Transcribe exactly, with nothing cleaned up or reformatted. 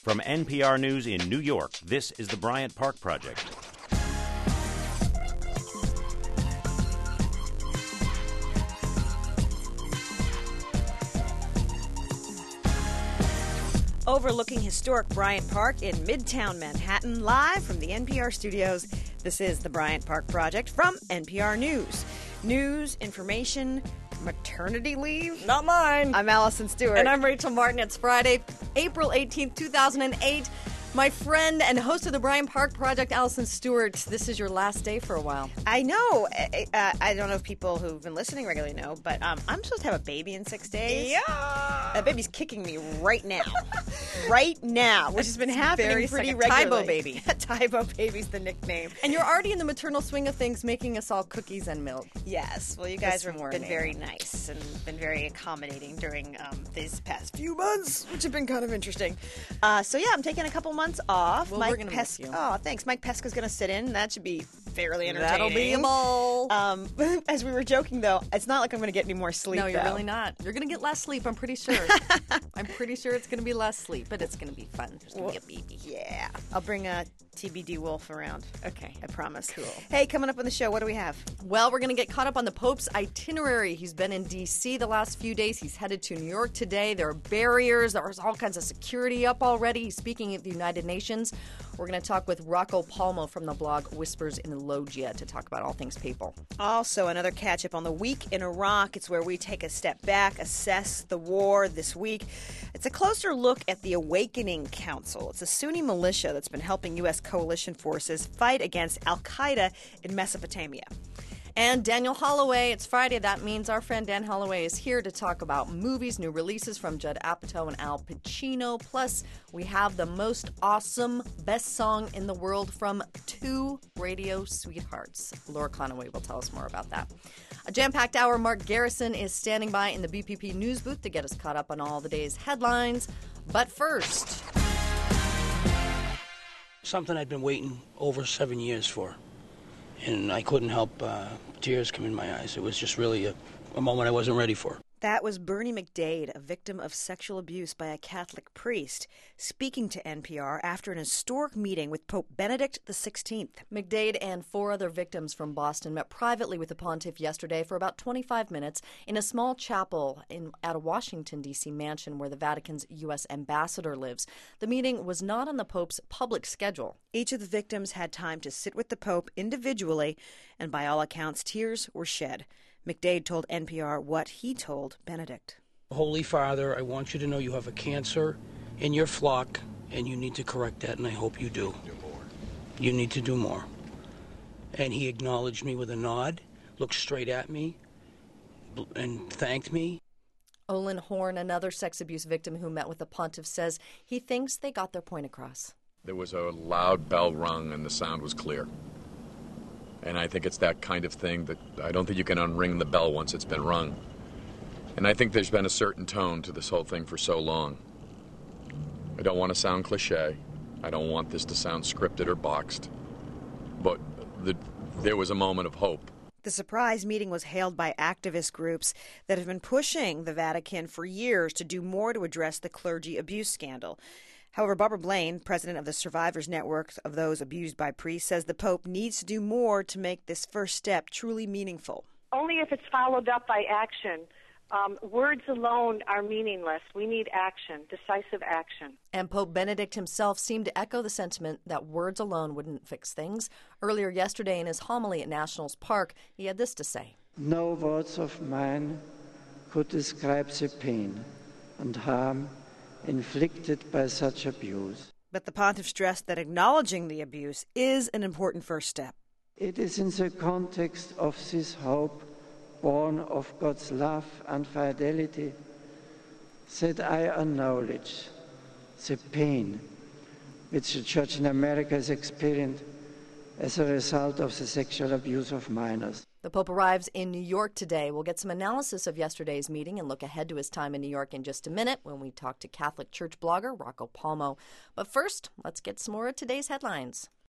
From N P R News in New York, this is the Bryant Park Project. Overlooking historic Bryant Park in Midtown Manhattan, live from the N P R studios. This is the Bryant Park Project from N P R News. News, information, maternity leave? Not mine. I'm Allison Stewart. And I'm Rachel Martin. It's Friday, April eighteenth, two thousand eight. My friend and host of the Bryant Park Project, Allison Stewart, this is your last day for a while. I know. I, uh, I don't know if people who've been listening regularly know, but um, I'm supposed to have a baby in six days. Yeah. That baby's kicking me right now. right now, which has been happening Very pretty second. regularly. Tybo baby. Tybo baby's the nickname. And you're already in the maternal swing of things, making us all cookies and milk. Yes. Well, you guys This have morning. been very nice and been very accommodating during um, these past few months, which have been kind of interesting. Uh, so, yeah, I'm taking a couple months off. Well, Mike we're gonna miss you. Oh, thanks. Mike Pesca's going to sit in. That should be fairly entertaining. That'll be a ball. Um, as we were joking, though, it's not like I'm going to get any more sleep. No, you're though. really not. You're going to get less sleep, I'm pretty sure. I'm pretty sure it's going to be less sleep, but it's going to be fun. There's going to be a baby. Yeah. I'll bring a T B D Wolf around. Okay. I promise. Cool. Hey, coming up on the show, what do we have? Well, we're going to get caught up on the Pope's itinerary. He's been in D C the last few days. He's headed to New York today. There are barriers. There's all kinds of security up already. He's speaking at the United Nations. We're going to talk with Rocco Palmo from the blog Whispers in the Loggia to talk about all things papal. Also, another catch-up on the week in Iraq. It's where we take a step back, assess the war this week. It's a closer look at the Awakening Council. It's a Sunni militia that's been helping U S coalition forces fight against al-Qaeda in Mesopotamia. And Daniel Holloway, it's Friday. That means our friend Dan Holloway is here to talk about movies, new releases from Judd Apatow and Al Pacino. Plus, we have the most awesome, best song in the world from two radio sweethearts. Laura Conaway will tell us more about that. A jam-packed hour, Mark Garrison is standing by in the B P P news booth to get us caught up on all the day's headlines. But first... Something I'd been waiting over seven years for. And I couldn't help uh, tears come in my eyes. It was just really a, a moment I wasn't ready for. That was Bernie McDade, a victim of sexual abuse by a Catholic priest, speaking to N P R after an historic meeting with Pope Benedict the sixteenth. McDade and four other victims from Boston met privately with the pontiff yesterday for about twenty-five minutes in a small chapel in, at a Washington, D C mansion where the Vatican's U S ambassador lives. The meeting was not on the Pope's public schedule. Each of the victims had time to sit with the Pope individually, and by all accounts, tears were shed. McDade told N P R what he told Benedict. Holy Father, I want you to know you have a cancer in your flock, and you need to correct that, and I hope you do. You need to do more. And he acknowledged me with a nod, looked straight at me, and thanked me. Olin Horn, another sex abuse victim who met with the pontiff, says he thinks they got their point across. There was a loud bell rung, and the sound was clear. And I think it's that kind of thing that I don't think you can unring the bell once it's been rung. And I think there's been a certain tone to this whole thing for so long. I don't want to sound cliche. I don't want this to sound scripted or boxed. But the, there was a moment of hope. The surprise meeting was hailed by activist groups that have been pushing the Vatican for years to do more to address the clergy abuse scandal. However, Barbara Blaine, president of the Survivors Network of those abused by priests, says the Pope needs to do more to make this first step truly meaningful. Only if it's followed up by action. Um, words alone are meaningless. We need action, decisive action. And Pope Benedict himself seemed to echo the sentiment that words alone wouldn't fix things. Earlier yesterday in his homily at Nationals Park, he had this to say. No words of mine could describe the pain and harm inflicted by such abuse. But the pontiff stressed that acknowledging the abuse is an important first step. It is in the context of this hope, born of God's love and fidelity, that I acknowledge the pain which the Church in America has experienced as a result of the sexual abuse of minors. The Pope arrives in New York today. We'll get some analysis of yesterday's meeting and look ahead to his time in New York in just a minute when we talk to Catholic Church blogger Rocco Palmo. But first, let's get some more of today's headlines.